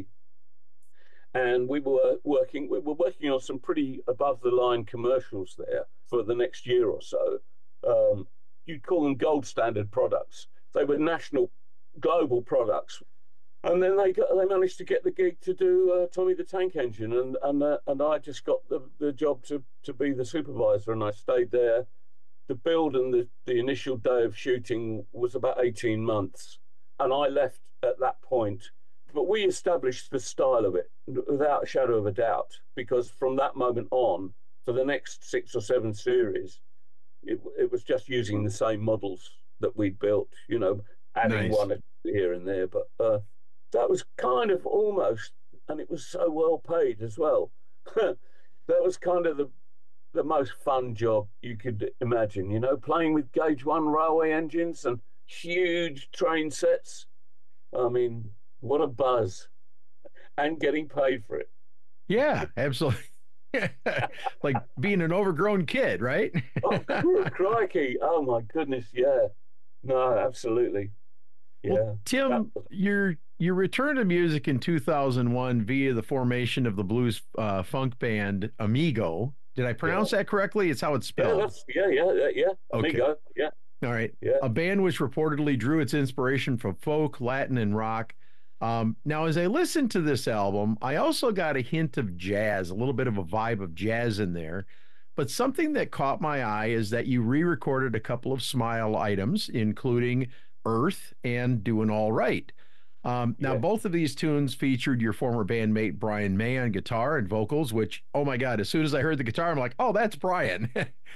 And we were working on some pretty above-the-line commercials there for the next year or so. You'd call them gold standard products. They were national, global products. And then they managed to get the gig to do Tommy the Tank Engine, and I just got the job to be the supervisor, and I stayed there. The build and the initial day of shooting was about 18 months, and I left at that point. But we established the style of it without a shadow of a doubt, because from that moment on, for the next 6 or 7 series, it was just using the same models that we'd built, adding one here and there. But that was kind of almost, and it was so well paid as well. That was kind of the most fun job you could imagine, playing with Gauge 1 railway engines and huge train sets. I mean, what a buzz. And getting paid for it. Yeah, absolutely. Like being an overgrown kid, right? Oh, crikey. Oh, my goodness, yeah. No, absolutely. Yeah. Well, Tim, your return to music in 2001 via the formation of the blues funk band Amigo. Did I pronounce that correctly? It's how it's spelled. Yeah. Okay. Amigo, yeah. All right. Yeah. A band which reportedly drew its inspiration from folk, Latin, and rock. Now, as I listened to this album, I also got a hint of jazz, a little bit of a vibe of jazz in there. But something that caught my eye is that you re-recorded a couple of Smile items, including Earth and Doing All Right. Now, both of these tunes featured your former bandmate Brian May on guitar and vocals, which, oh my God, as soon as I heard the guitar, I'm like, oh, that's Brian.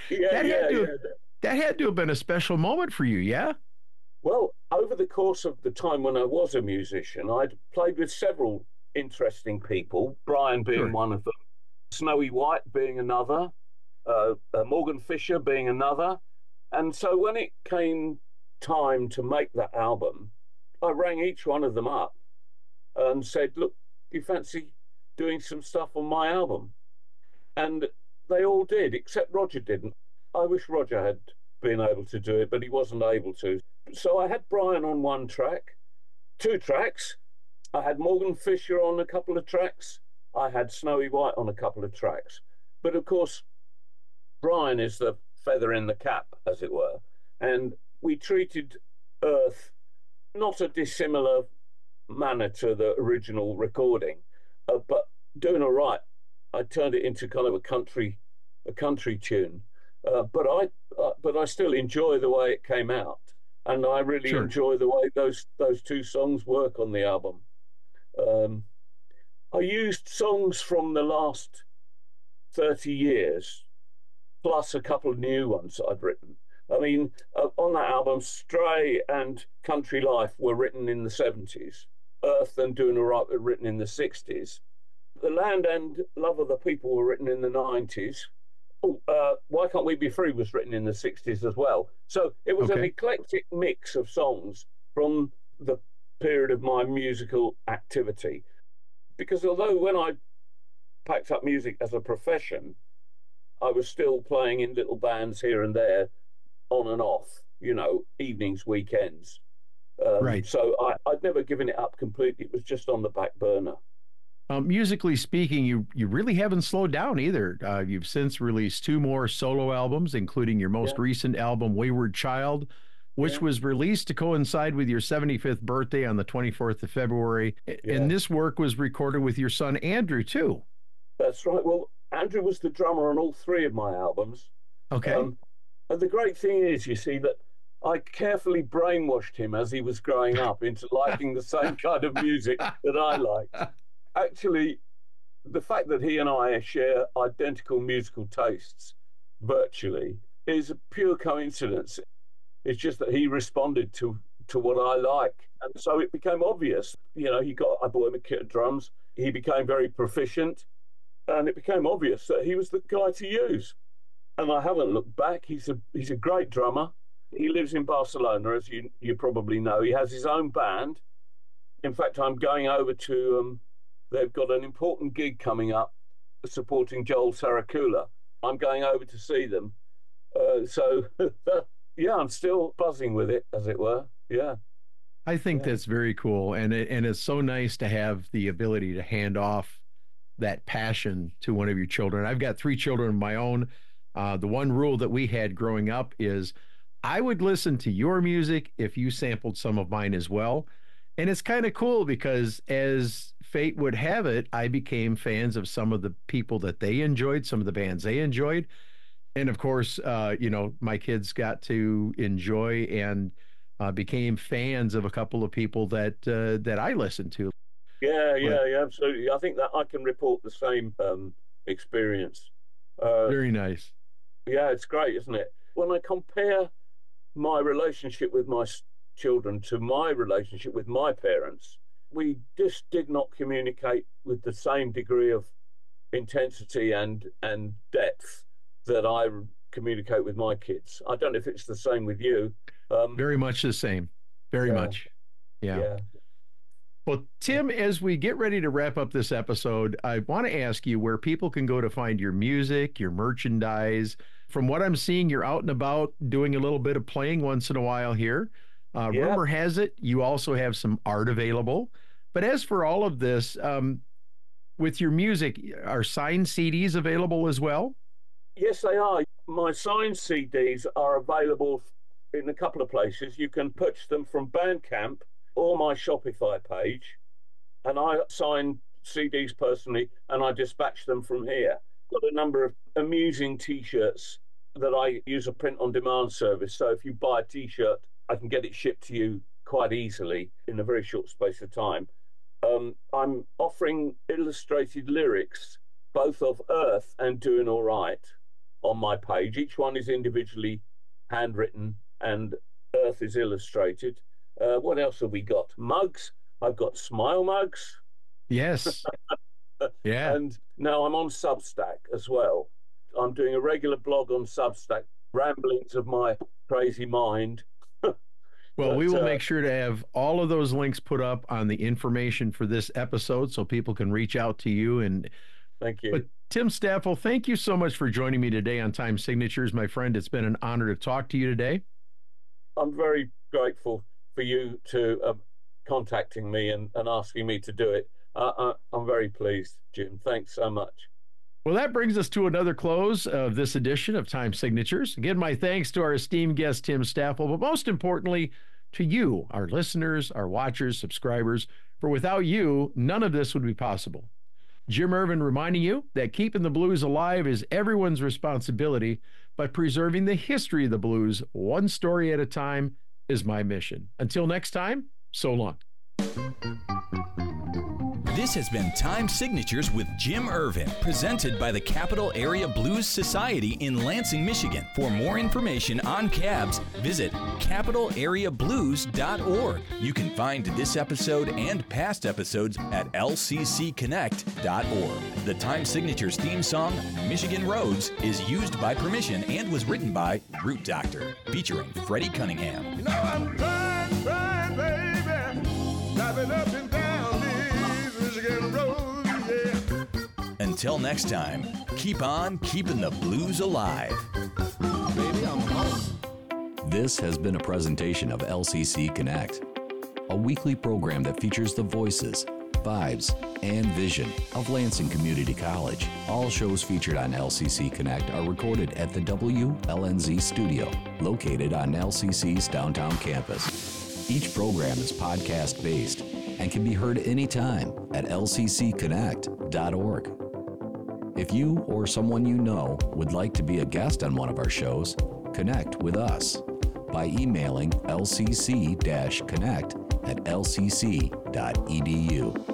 That had to have been a special moment for you, yeah? Well, over the course of the time when I was a musician, I'd played with several interesting people, Brian being one of them, Snowy White being another, Morgan Fisher being another. And so when it came time to make that album, I rang each one of them up and said, look, do you fancy doing some stuff on my album? And they all did, except Roger didn't. I wish Roger had been able to do it, but he wasn't able to. So I had Brian on one track, 2 tracks. I had Morgan Fisher on a couple of tracks. I had Snowy White on a couple of tracks. But of course, Brian is the feather in the cap, as it were. And we treated Earth not a dissimilar manner to the original recording, but Doing All Right, I turned it into kind of a country tune. But I still enjoy the way it came out, and I really enjoy the way those 2 songs work on the album. I used songs from the last 30 years, plus a couple of new ones that I'd written. I mean, on that album, Stray and Country Life were written in the 70s. Earth and Doing All Right were written in the 60s. The Land and Love of the People were written in the 90s. Why Can't We Be Free was written in the 60s as well. So it was an eclectic mix of songs from the period of my musical activity. Because although when I packed up music as a profession, I was still playing in little bands here and there, on and off, you know, evenings, weekends. Right. So I'd never given it up completely. It was just on the back burner. Musically speaking, you really haven't slowed down either. You've since released 2 more solo albums, including your most recent album, Wayward Child, which was released to coincide with your 75th birthday on the 24th of February. And this work was recorded with your son, Andrew, too. That's right. Well, Andrew was the drummer on all 3 of my albums. Okay. And the great thing is, you see, that I carefully brainwashed him as he was growing up into liking the same kind of music that I liked. Actually, the fact that he and I share identical musical tastes virtually is a pure coincidence. It's just that he responded to what I like. And so it became obvious. You know, I bought him a kit of drums. He became very proficient. And it became obvious that he was the guy to use. And I haven't looked back. He's a great drummer. He lives in Barcelona, as you probably know. He has his own band. In fact, I'm going over to... they've got an important gig coming up supporting Joel Saracula. I'm going over to see them. So, yeah, I'm still buzzing with it, as it were. Yeah. I think that's very cool. And it's so nice to have the ability to hand off that passion to one of your children. I've got 3 children of my own. The one rule that we had growing up is I would listen to your music if you sampled some of mine as well. And it's kind of cool because as fate would have it, I became fans of some of the people that they enjoyed, some of the bands they enjoyed. And of course, you know, my kids got to enjoy and became fans of a couple of people that I listened to. Yeah, absolutely. I think that I can report the same experience. Very nice. Yeah, it's great, isn't it? When I compare my relationship with my children to my relationship with my parents, we just did not communicate with the same degree of intensity and depth that I communicate with my kids. I don't know if it's the same with you. Very much the same. Very much. Yeah. Well, Tim, as we get ready to wrap up this episode, I want to ask you where people can go to find your music, your merchandise. From what I'm seeing, you're out and about doing a little bit of playing once in a while here. Rumor has it you also have some art available. But as for all of this, with your music, are signed CDs available as well? Yes, they are. My signed CDs are available in a couple of places. You can purchase them from Bandcamp or my Shopify page. And I sign CDs personally, and I dispatch them from here. Got a number of amusing T-shirts that I use a print-on-demand service. So if you buy a T-shirt, I can get it shipped to you quite easily in a very short space of time. I'm offering illustrated lyrics, both of Earth and Doing All Right, on my page. Each one is individually handwritten and Earth is illustrated. What else have we got? Mugs. I've got smile mugs. Yes. Yeah. And now I'm on Substack as well. I'm doing a regular blog on Substack, ramblings of my crazy mind. Well, we will make sure to have all of those links put up on the information for this episode so people can reach out to you. And thank you. But Tim Staffel, thank you so much for joining me today on Time Signatures, my friend. It's been an honor to talk to you today. I'm very grateful for you to contacting me and asking me to do it. I'm very pleased, Jim. Thanks so much. Well, that brings us to another close of this edition of Time Signatures. Again, my thanks to our esteemed guest, Tim Staffel, but most importantly, to you, our listeners, our watchers, subscribers, for without you, none of this would be possible. Jim Ervin reminding you that keeping the blues alive is everyone's responsibility, but preserving the history of the blues, one story at a time, is my mission. Until next time, so long. This has been Time Signatures with Jim Ervin, presented by the Capital Area Blues Society in Lansing, Michigan. For more information on cabs, visit capitalareablues.org. You can find this episode and past episodes at lccconnect.org. The Time Signatures theme song, Michigan Roads, is used by permission and was written by Root Doctor, featuring Freddie Cunningham. You know I'm trying, baby, driving up and down these Michigan roads, yeah. Until next time, keep on keeping the blues alive. Baby, I'm home. This has been a presentation of LCC Connect, a weekly program that features the voices, vibes, and vision of Lansing Community College. All shows featured on LCC Connect are recorded at the WLNZ studio, located on LCC's downtown campus. Each program is podcast-based and can be heard anytime at lccconnect.org. If you or someone you know would like to be a guest on one of our shows, connect with us by emailing lcc-connect@lcc.edu.